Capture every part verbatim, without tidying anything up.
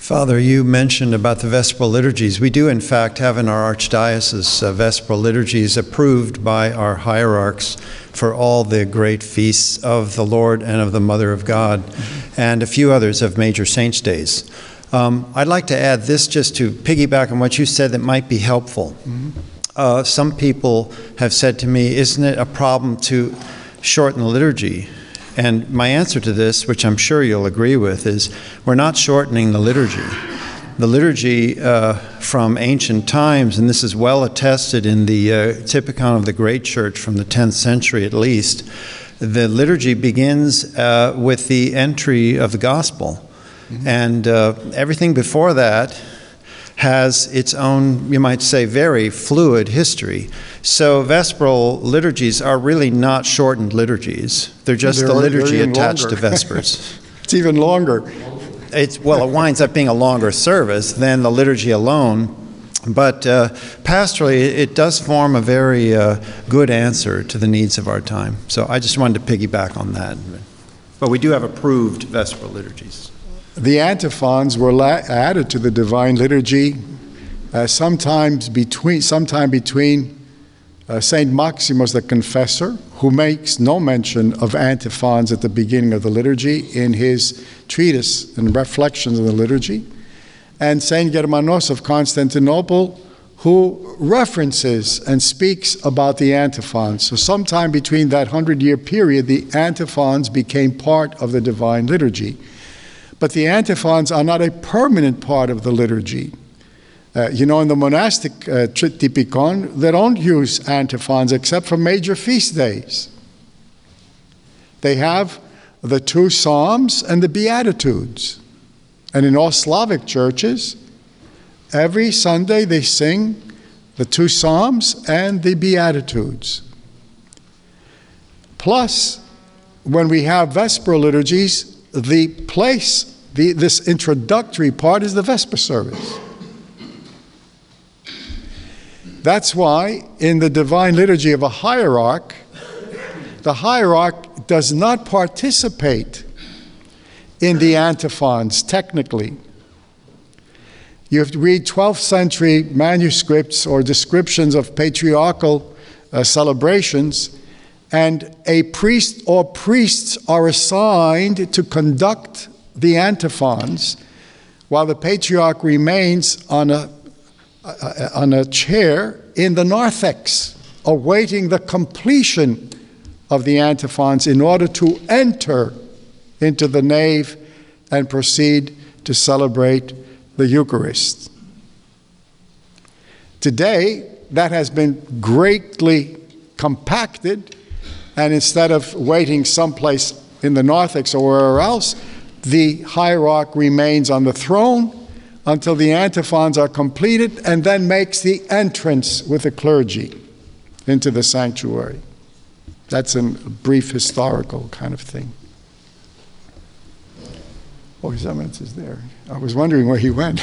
Father, you mentioned about the Vespral liturgies. We do, in fact, have in our archdiocese uh, Vespral liturgies approved by our hierarchs for all the great feasts of the Lord and of the Mother of God, mm-hmm. and a few others of major saints' days. Um, I'd like to add this just to piggyback on what you said that might be helpful. Mm-hmm. Uh, some people have said to me, isn't it a problem to shorten the liturgy? And my answer to this, which I'm sure you'll agree with, is we're not shortening the liturgy. The liturgy uh, from ancient times, and this is well attested in the uh, Typicon of the Great Church from the tenth century at least, the liturgy begins uh, with the entry of the gospel. Mm-hmm. And uh, everything before that has its own, you might say, very fluid history. So Vespral liturgies are really not shortened liturgies. They're just they're, the liturgy attached longer. to Vespers. It's even longer. It's, well, it winds up being a longer service than the liturgy alone. But uh, pastorally, it does form a very uh, good answer to the needs of our time. So I just wanted to piggyback on that. But we do have approved Vespral liturgies. The antiphons were la- added to the Divine Liturgy uh, sometimes between, sometime between uh, Saint Maximus the Confessor, who makes no mention of antiphons at the beginning of the liturgy in his treatise and reflections on the liturgy, and Saint Germanos of Constantinople, who references and speaks about the antiphons. So sometime between that hundred-year period, the antiphons became part of the Divine Liturgy. But the antiphons are not a permanent part of the liturgy. Uh, you know, in the monastic uh, Triptychon, they don't use antiphons except for major feast days. They have the two Psalms and the Beatitudes. And in all Slavic churches, every Sunday they sing the two Psalms and the Beatitudes. Plus, when we have Vesper liturgies, the place, the, this introductory part is the Vesper service. That's why in the Divine Liturgy of a hierarch, the hierarch does not participate in the antiphons technically. You have to read twelfth century manuscripts or descriptions of patriarchal uh, celebrations, and a priest or priests are assigned to conduct the antiphons while the patriarch remains on a, uh, on a chair in the narthex, awaiting the completion of the antiphons in order to enter into the nave and proceed to celebrate the Eucharist. Today, that has been greatly compacted, and instead of waiting someplace in the narthex or wherever else, the hierarch remains on the throne until the antiphons are completed and then makes the entrance with the clergy into the sanctuary. That's a brief historical kind of thing. Oh, his eminence is there. I was wondering where he went.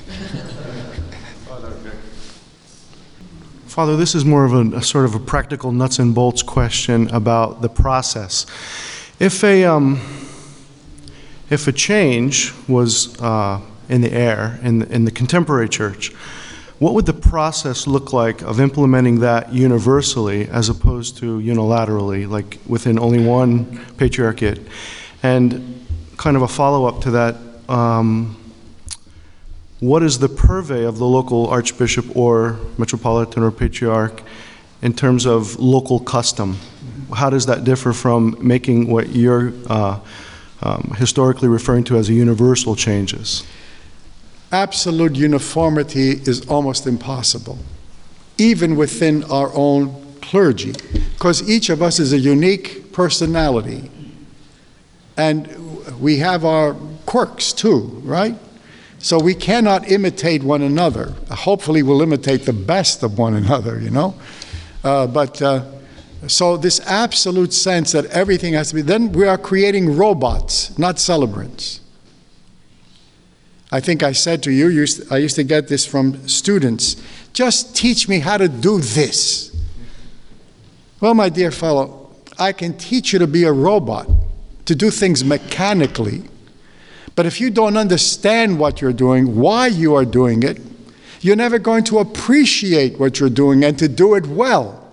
Father, this is more of a, a sort of a practical nuts and bolts question about the process. If a um, if a change was uh, in the air in the, in the contemporary church, what would the process look like of implementing that universally as opposed to unilaterally, like within only one patriarchate? And kind of a follow-up to that, um, what is the purvey of the local archbishop or metropolitan or patriarch in terms of local custom? How does that differ from making what you're uh, um, historically referring to as a universal changes? Absolute uniformity is almost impossible, even within our own clergy, because each of us is a unique personality. And we have our quirks too, right? So we cannot imitate one another. Hopefully we'll imitate the best of one another, you know? Uh, but uh, so this absolute sense that everything has to be, then we are creating robots, not celebrants. I think I said to you, I used to get this from students, just teach me how to do this. Well, my dear fellow, I can teach you to be a robot, to do things mechanically, But if you don't understand what you're doing, why you are doing it, you're never going to appreciate what you're doing and to do it well.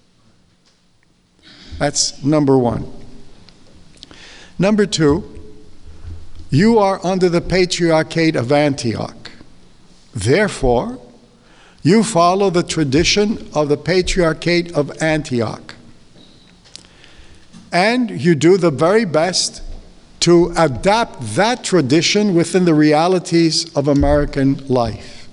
That's number one. Number two, you are under the Patriarchate of Antioch. Therefore, you follow the tradition of the Patriarchate of Antioch. And you do the very best to adapt that tradition within the realities of American life.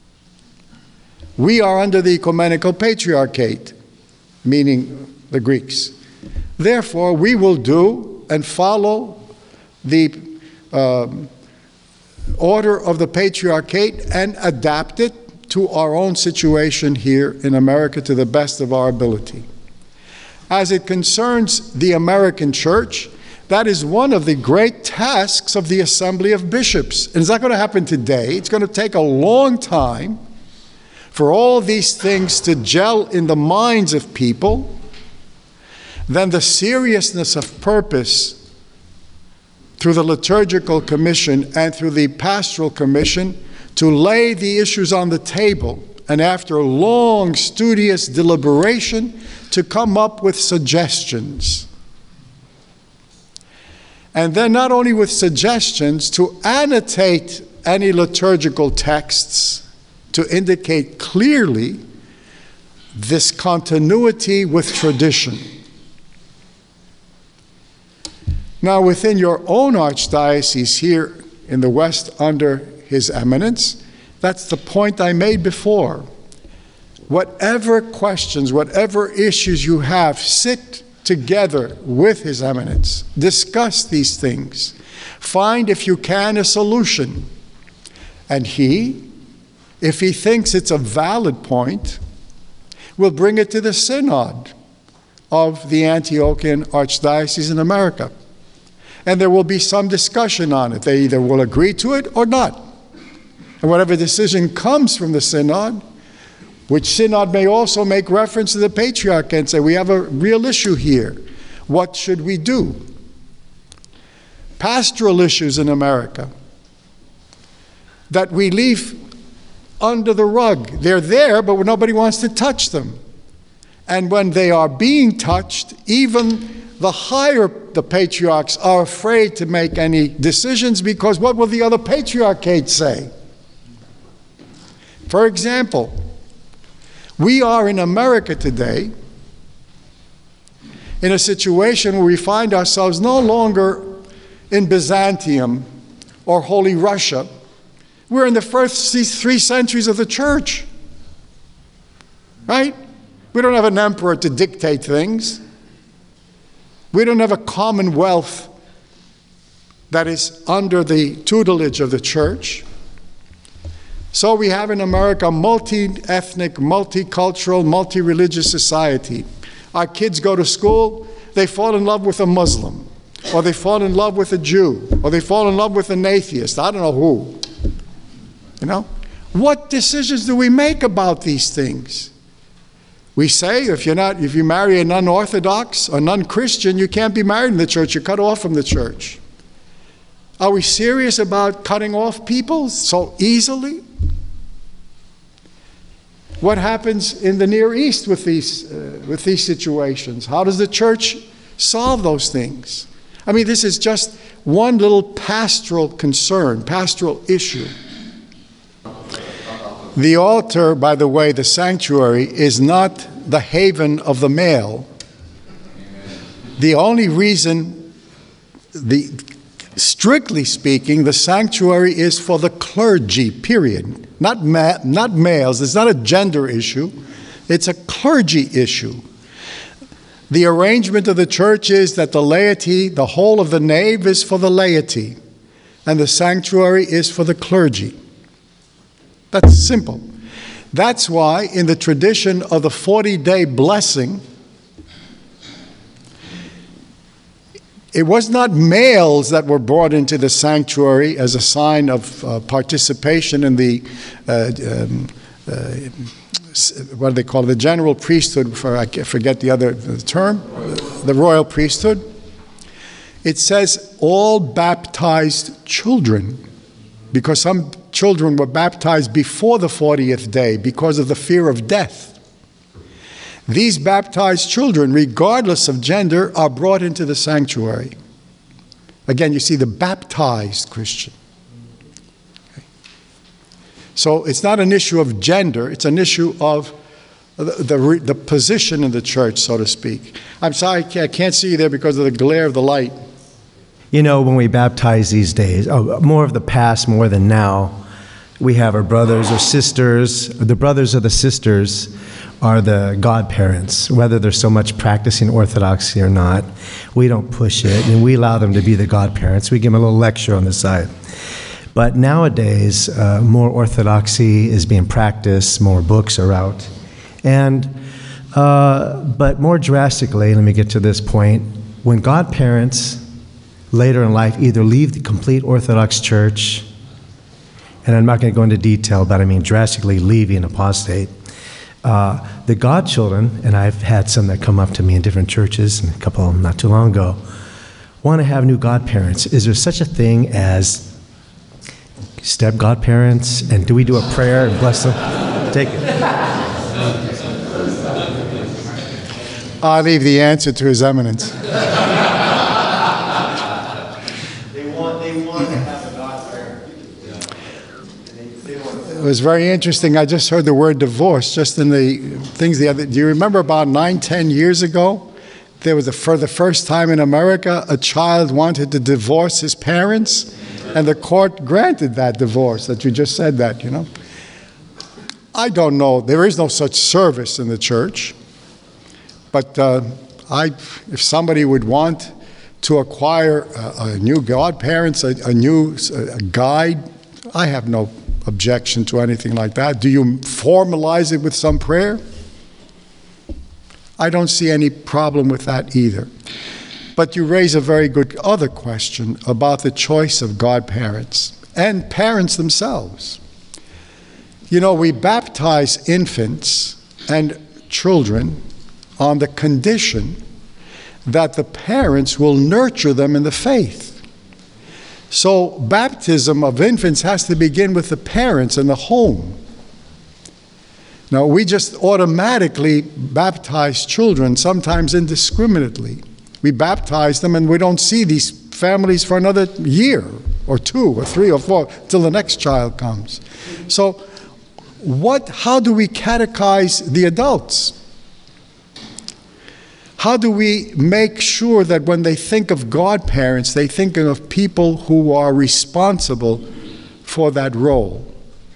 We are under the Ecumenical Patriarchate, meaning the Greeks. Therefore, we will do and follow the um, order of the Patriarchate and adapt it to our own situation here in America to the best of our ability. As it concerns the American church, that is one of the great tasks of the Assembly of Bishops. And it's not going to happen today. It's going to take a long time for all these things to gel in the minds of people. Then the seriousness of purpose through the Liturgical Commission and through the Pastoral Commission to lay the issues on the table, and after a long, studious deliberation, to come up with suggestions. And then not only with suggestions, to annotate any liturgical texts to indicate clearly this continuity with tradition. Now, within your own archdiocese here in the West under His Eminence, that's the point I made before. Whatever questions, whatever issues you have, sit together with His Eminence. Discuss these things. Find, if you can, a solution. And he, if he thinks it's a valid point, will bring it to the Synod of the Antiochian Archdiocese in America. And there will be some discussion on it. They either will agree to it or not. And whatever decision comes from the Synod, which Synod may also make reference to the Patriarch and say, we have a real issue here. What should we do? Pastoral issues in America that we leave under the rug. They're there, but nobody wants to touch them. And when they are being touched, even the higher the patriarchs are afraid to make any decisions, because what will the other patriarchate say? For example, we are in America today in a situation where we find ourselves no longer in Byzantium or Holy Russia. We're in the first three centuries of the church, right? We don't have an emperor to dictate things. We don't have a commonwealth that is under the tutelage of the church. So we have in America a multi-ethnic, multicultural, multi-religious society. Our kids go to school, they fall in love with a Muslim, or they fall in love with a Jew, or they fall in love with an atheist. I don't know who. You know? What decisions do we make about these things? We say if you're not, if you marry a non-Orthodox or non-Christian, you can't be married in the church. You're cut off from the church. Are we serious about cutting off people so easily? What happens in the Near East with these, uh, with these situations? How does the church solve those things? I mean, this is just one little pastoral concern, pastoral issue. The altar, by the way, the sanctuary, is not the haven of the male. The only reason, the strictly speaking, the sanctuary is for the clergy, period. Not, ma- not males. It's not a gender issue. It's a clergy issue. The arrangement of the church is that the laity, the whole of the nave is for the laity, and the sanctuary is for the clergy. That's simple. That's why in the tradition of the forty-day blessing, it was not males that were brought into the sanctuary as a sign of uh, participation in the, uh, um, uh, what do they call it, the general priesthood, for, I forget the other term, the royal priesthood. It says all baptized children, because some children were baptized before the fortieth day because of the fear of death. These baptized children, regardless of gender, are brought into the sanctuary. Again, you see the baptized Christian. Okay. So it's not an issue of gender, it's an issue of the, the, the position in the church, so to speak. I'm sorry, I can't see you there because of the glare of the light. You know, when we baptize these days, oh, more of the past more than now, we have our brothers or sisters. The brothers or the sisters are the godparents, whether they're so much practicing Orthodoxy or not. We don't push it, and we allow them to be the godparents. We give them a little lecture on the side. But nowadays, uh, more Orthodoxy is being practiced, more books are out. And, uh, but more drastically, let me get to this point, when godparents later in life either leave the complete Orthodox Church, and I'm not going to go into detail, but I mean drastically leaving, apostate, uh, the godchildren, and I've had some that come up to me in different churches, and a couple not too long ago, want to have new godparents. Is there such a thing as step godparents, and do we do a prayer and bless them? Take it. I leave the answer to His Eminence. It was very interesting. I just heard the word divorce just in the things the other. Do you remember about nine, ten years ago? There was a, for the first time in America, a child wanted to divorce his parents, and the court granted that divorce. That you just said that, you know. I don't know. There is no such service in the church, but uh, I, if somebody would want to acquire a, a new godparents, a, a new a guide, I have no objection to anything like that. Do you formalize it with some prayer? I don't see any problem with that either. But you raise a very good other question about the choice of godparents and parents themselves. You know, we baptize infants and children on the condition that the parents will nurture them in the faith. So baptism of infants has to begin with the parents in the home. Now, we just automatically baptize children, sometimes indiscriminately. We baptize them and we don't see these families for another year or two or three or four till the next child comes. So what, how do we catechize the adults? How do we make sure that when they think of godparents, they think of people who are responsible for that role?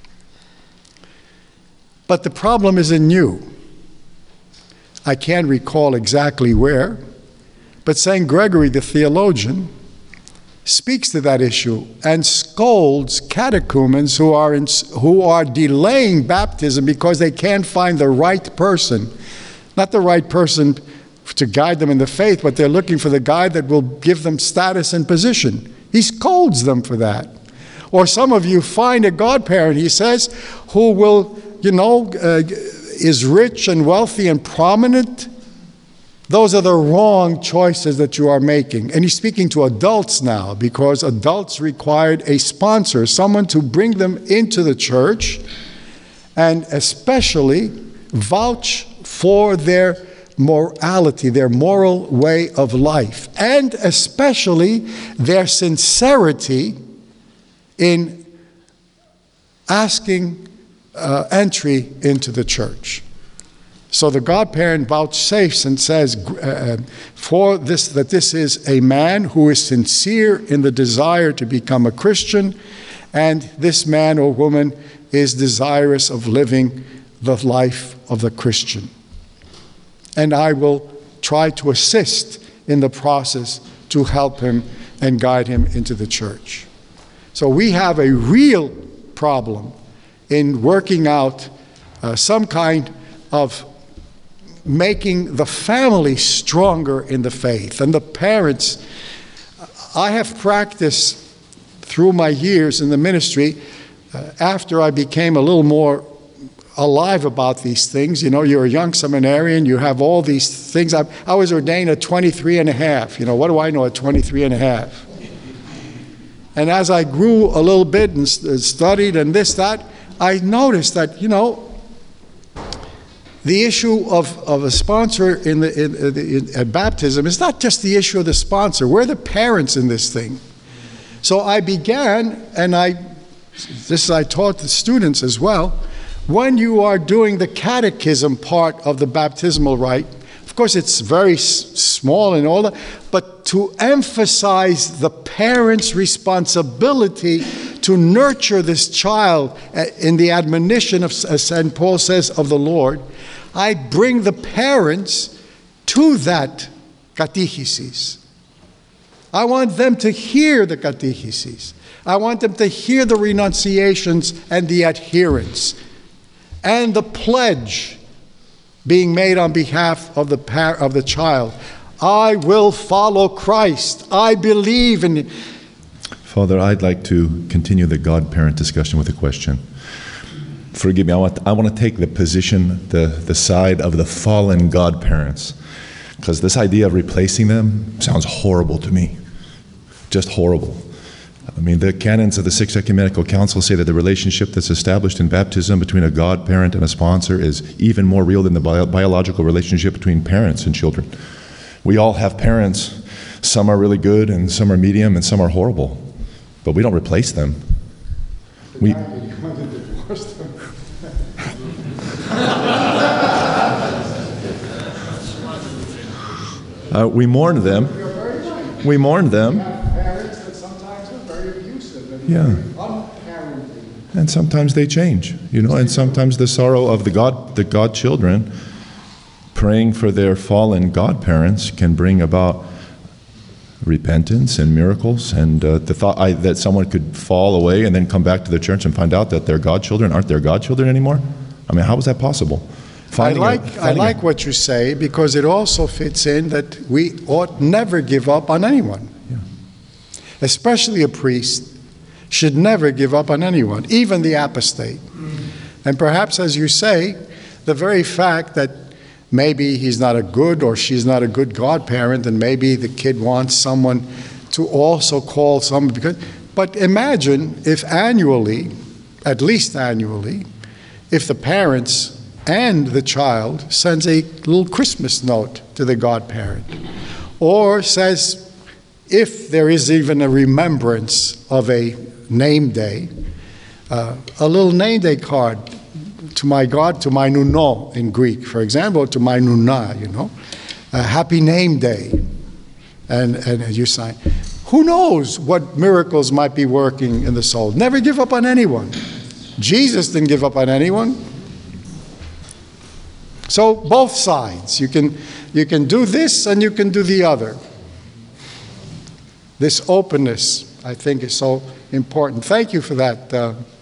But the problem isn't new. I can't recall exactly where, but Saint Gregory the theologian speaks to that issue and scolds catechumens who are, in, who are delaying baptism because they can't find the right person. Not the right person to guide them in the faith, but they're looking for the guide that will give them status and position. He scolds them for that. Or some of you find a godparent, he says, who will, you know, uh, is rich and wealthy and prominent. Those are the wrong choices that you are making. And he's speaking to adults now, because adults required a sponsor, someone to bring them into the church and especially vouch for their morality, their moral way of life, and especially their sincerity in asking uh, entry into the church. So the godparent vouchsafes and says uh, for this, that this is a man who is sincere in the desire to become a Christian, and this man or woman is desirous of living the life of the Christian. And I will try to assist in the process to help him and guide him into the church. So we have a real problem in working out uh, some kind of making the family stronger in the faith. And the parents, I have practiced through my years in the ministry, uh, after I became a little more alive about these things. You know, you're a young seminarian, you have all these things. I, I was ordained at twenty-three and a half. You know, what do I know at twenty-three and a half? And as I grew a little bit and studied and this, that, I noticed that, you know, the issue of, of a sponsor in the in, in, in, at baptism is not just the issue of the sponsor. We're the parents in this thing. So I began, and I, this I taught the students as well, when you are doing the catechism part of the baptismal rite, of course it's very s- small and all that, but to emphasize the parent's responsibility to nurture this child in the admonition of, as Saint Paul says, of the Lord, I bring the parents to that catechesis. I want them to hear the catechesis. I want them to hear the renunciations and the adherence and the pledge being made on behalf of the par- of the child. I will follow Christ. I believe in. Father, I'd like to continue the God-parent discussion with a question. Forgive me, I want, I want to take the position, the, the side of the fallen godparents, because this idea of replacing them sounds horrible to me, just horrible. I mean, the canons of the Sixth Ecumenical Council say that the relationship that's established in baptism between a godparent and a sponsor is even more real than the bio- biological relationship between parents and children. We all have parents. Some are really good, and some are medium, and some are horrible. But we don't replace them. We... Uh, we mourn them. We mourn them. Parents that sometimes are very abusive and Yeah. unparenting. And sometimes they change, you know, and sometimes the sorrow of the God, the godchildren praying for their fallen godparents can bring about repentance and miracles. And uh, the thought I, that someone could fall away and then come back to the church and find out that their godchildren aren't their godchildren anymore. I mean, how is that possible? Finding I a- like I finding a- like what you say, because it also fits in that we ought never give up on anyone. Yeah. Especially a priest should never give up on anyone, even the apostate. And perhaps, as you say, the very fact that maybe he's not a good or she's not a good godparent, and maybe the kid wants someone to also call someone. Because, but imagine if annually, at least annually, if the parents and the child sends a little Christmas note to the godparent, or says, if there is even a remembrance of a name day, uh, a little name day card to my God, to my nuno in Greek, for example, to my nuna, you know, a happy name day, and, and you sign. Who knows what miracles might be working in the soul? Never give up on anyone. Jesus didn't give up on anyone. So both sides, you can you can do this and you can do the other. This openness, I think, is so important. Thank you for that, uh,